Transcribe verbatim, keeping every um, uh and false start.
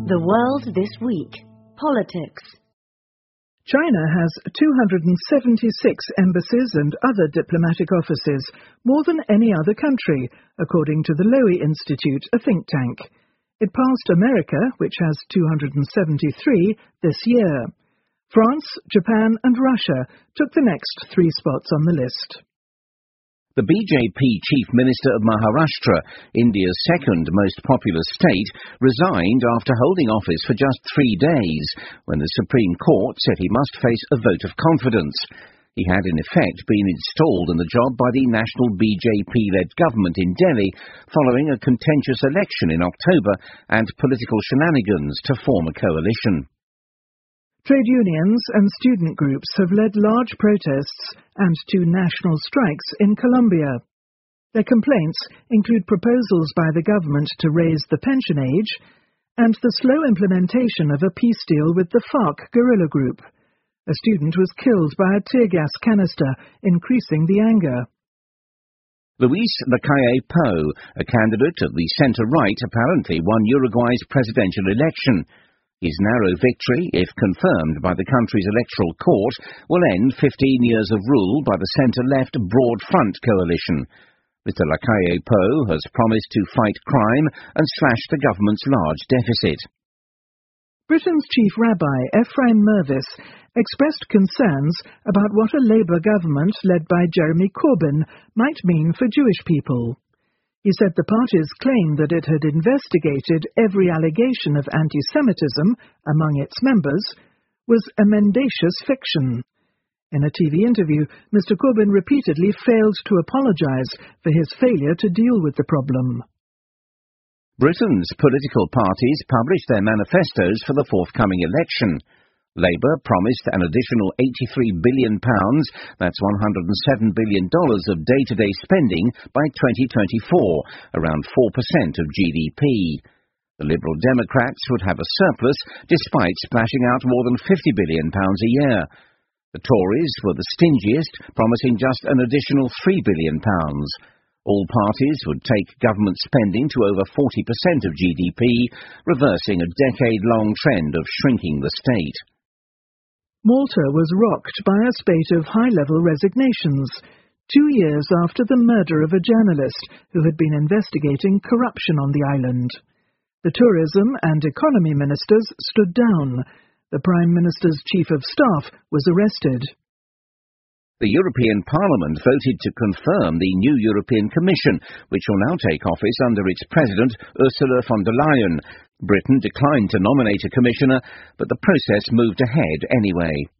The World This Week. Politics. China has two hundred seventy-six embassies and other diplomatic offices, more than any other country, according to the Lowy Institute, a think tank. It passed America, which has two hundred seventy-three, this year. France, Japan and Russia took the next three spots on the list. The B J P Chief Minister of Maharashtra, India's second most populous state, resigned after holding office for just three days, when the Supreme Court said he must face a vote of confidence. He had in effect been installed in the job by the national B J P-led government in Delhi, following a contentious election in October and political shenanigans to form a coalition. Trade unions and student groups have led large protests and two national strikes in Colombia. Their complaints include proposals by the government to raise the pension age and the slow implementation of a peace deal with the FARC guerrilla group. A student was killed by a tear gas canister, increasing the anger. Luis Lacalle Pou, a candidate of the centre-right, apparently won Uruguay's presidential election. His narrow victory, if confirmed by the country's electoral court, will end fifteen years of rule by the centre-left Broad Front coalition. Mister Lacalle Pou has promised to fight crime and slash the government's large deficit. Britain's chief rabbi, Ephraim Mervis, expressed concerns about what a Labour government led by Jeremy Corbyn might mean for Jewish people. He said the party's claim that it had investigated every allegation of anti-Semitism among its members was a mendacious fiction. In a T V interview, Mister Corbyn repeatedly failed to apologise for his failure to deal with the problem. Britain's political parties published their manifestos for the forthcoming election. Labour promised an additional eighty-three billion pounds, that's one hundred seven billion dollars of day-to-day spending by twenty twenty-four, around four percent of G D P. The Liberal Democrats would have a surplus, despite splashing out more than fifty billion pounds a year. The Tories were the stingiest, promising just an additional three billion pounds. All parties would take government spending to over forty percent of G D P, reversing a decade-long trend of shrinking the state. Malta was rocked by a spate of high-level resignations, two years after the murder of a journalist who had been investigating corruption on the island. The tourism and economy ministers stood down. The Prime Minister's chief of staff was arrested. The European Parliament voted to confirm the new European Commission, which will now take office under its president, Ursula von der Leyen. Britain declined to nominate a commissioner, but the process moved ahead anyway.